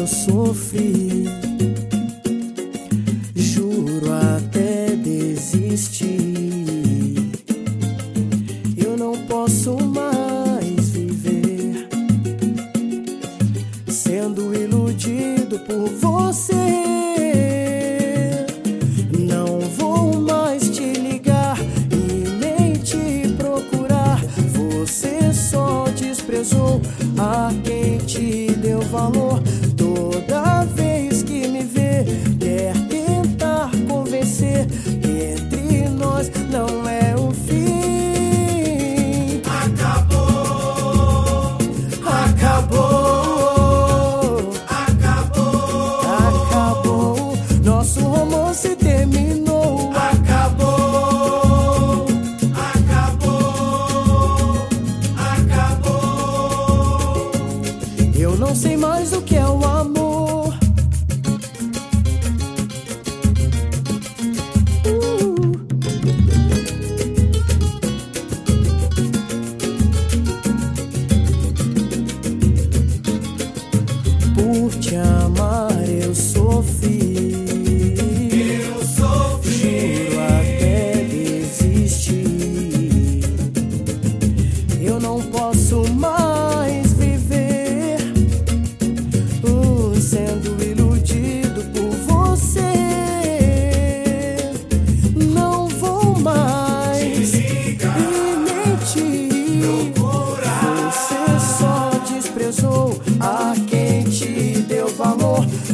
eu sofri, juro até desistir. Eu não posso mais viver sendo iludido por você. Não vou mais te ligar e nem te procurar. Você só desprezou a quem te deu valor. Toda vez que me vê, quer tentar convencer que entre nós não é o fim. Acabou, acabou, acabou, acabou. Nosso romance terminou. Acabou, acabou, acabou. Eu não sei mais o que é o amor. Por te amar eu sofri, juro até desistir. Eu não posso mais viver sendo iludido por você. Não vou mais e nem te procurar. Você só desprezou a quem te deu valor.